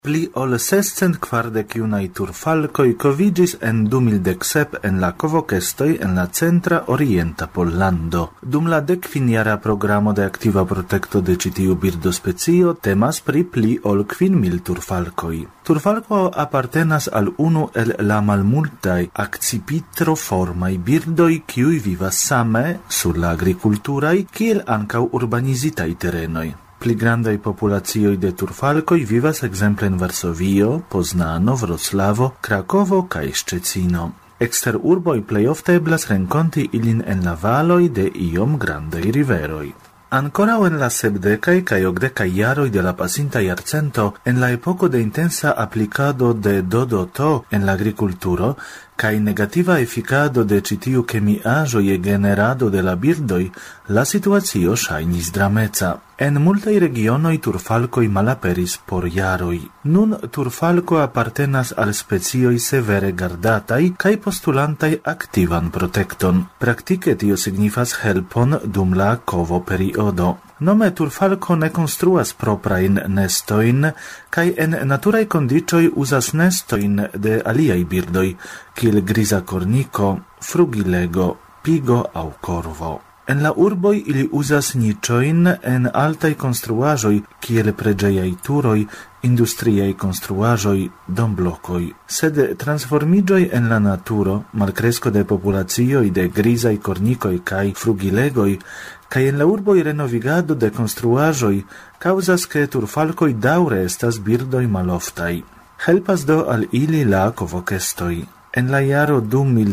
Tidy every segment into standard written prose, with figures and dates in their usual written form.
Pli ol 640 junaj turfalkoj kovigis en 2017 en la Kovokestoj en la centra orienta Pollando. Dum la 15-jara programo de aktiva protekto de ĉi tiu birdospecio temas pri pli ol 5,000 turfalkoj. Turfalko apartenas al unu el la malmultaj akcipitroformaj birdoj kiuj vivas same sur la agrikulturaj kiel ankaŭ urbanizitaj terenoj. Pli grandaj populacioj de turfalkoj vivas ekzemple en Varsovio, Poznano, Vroclavo, Krakovo kaj Szczecino. Ekster urboj plej ofte eblas renkonti ilin en la valoj de iom grandaj riveroj. Ankoraŭ en la 70-kaj kaj 80-kaj jaroj de la pasinta jarcento, en la epoko de intensa aplikado de DDT en la agrikulturo kaj negativa efikado de ĉi tiu kemiaĵoj je generado de la birdoj, la situacio ŝajnis drameca. En multaj regionoj turfalkoj malaperis por jaroj. Nun turfalko apartenas al specioj severe gardataj kaj postulantaj aktivan protekton. Praktike tio signifas helpon dum la kovo-periodo. Nome turfalko ne konstruas proprajn nestojn kaj en naturaj kondiĉoj uzas nestojn de aliaj birdoj, kiel griza korniko, frugilego, pigo aŭ korvo. En la urboj ili uzas niĉojn en altaj konstruaĵoj, kiel preĝejaj turoj, industriaj konstruaĵoj, domblokoj. Sed transformiĝoj en la naturo, malkresko de populacioj de grizaj kornikoj kaj frugilegoj, kaj en la urboj renovigado de konstruaĵoj kaŭzas ke turfalkoj daŭre estas birdoj maloftaj. Helpas do al ili la kovokestoj. En la jaro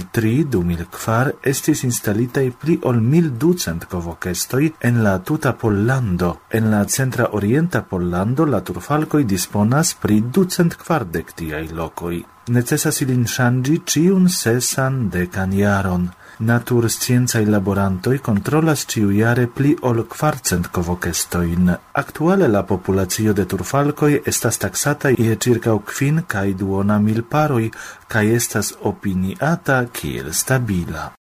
2003-2004 estis instalitaj pli ol 1200 kovokestoj en la tuta Pollando. En la centra orienta Pollando la turfalkoj disponas pri 240 tiaj lokoj. Necesas ilin ŝanĝi ĉiun 60 jaron. Natursciencaj laborantoj kontrolas ĉiujare pli ol 400 kovokestojn. Aktuale la populacio de turfalkoj estas taksata je ĉirkaŭ 5,2 mil paroj kaj estas opiniata kiel stabila.